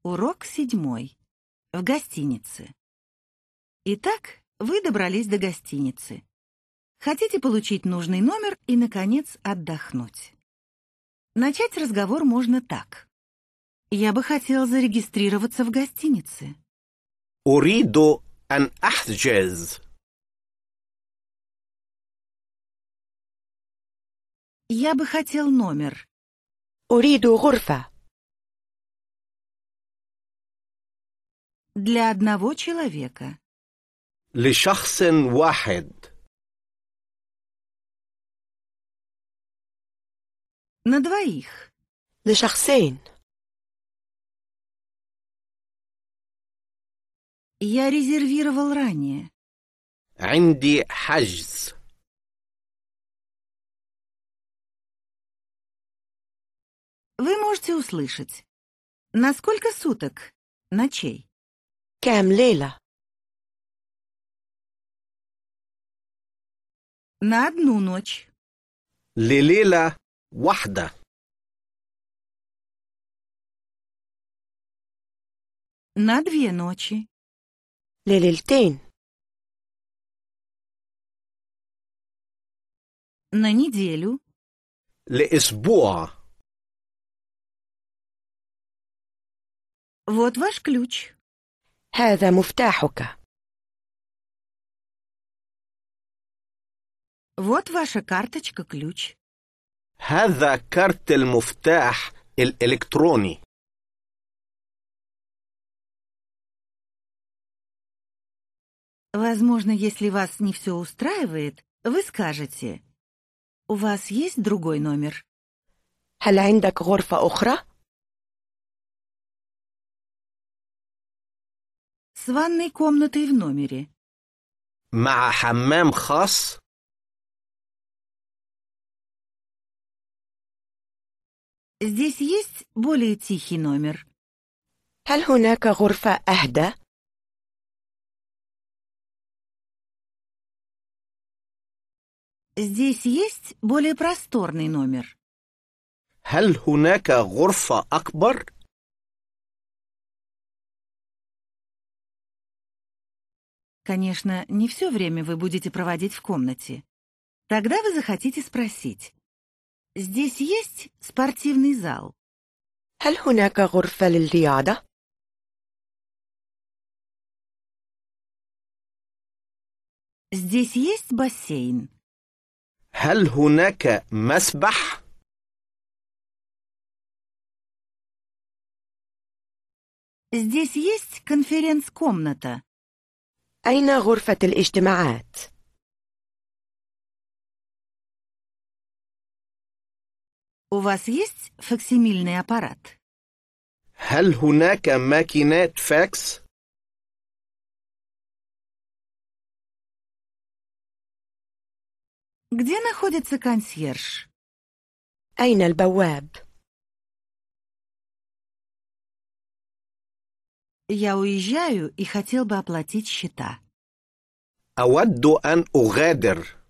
Урок 7. В гостинице. Итак, вы добрались до гостиницы. Хотите получить нужный номер и, наконец, отдохнуть. Начать разговор можно так. Я бы хотел зарегистрироваться в гостинице. أريد أن أحجز. Я бы хотел номер. أريد غرفة. Для одного человека. لشخص واحد. На двоих. لشخصين. Я резервировал ранее. عندي حجز. Вы можете услышать. На сколько суток? Ночей? كام ليلة؟ На одну ночь. لليلة واحدة. На 2 ночи. لليلتين. На неделю. لأسبوع. Вот ваш ключ. هذا مفتاحك. Вот ваша карточка-ключ. هذا كارت المفتاح الإلكتروني. Возможно, если вас не все устраивает, вы скажете: «У вас есть другой номер?» هل عندك غرفة أخرى؟ С ванной комнатой в номере. مع حمام خاص. Здесь есть более тихий номер. هل هناك غرفة أهدى؟ Здесь есть более просторный номер. هل هناك غرفة أكبر؟ Конечно, не все время вы будете проводить в комнате. Тогда вы захотите спросить: здесь есть спортивный зал? هل هناك غرفة للرياضة؟ Здесь есть бассейн? هل هناك مسبح؟ Здесь есть конференц-комната? أين غرفة الاجتماعات؟ У вас есть факсимильный аппарат? هل هناك ماكينات فاكس؟ Где находится консьерж? أين البواب؟ Я уезжаю и хотел бы оплатить счета. أود أن أغادر.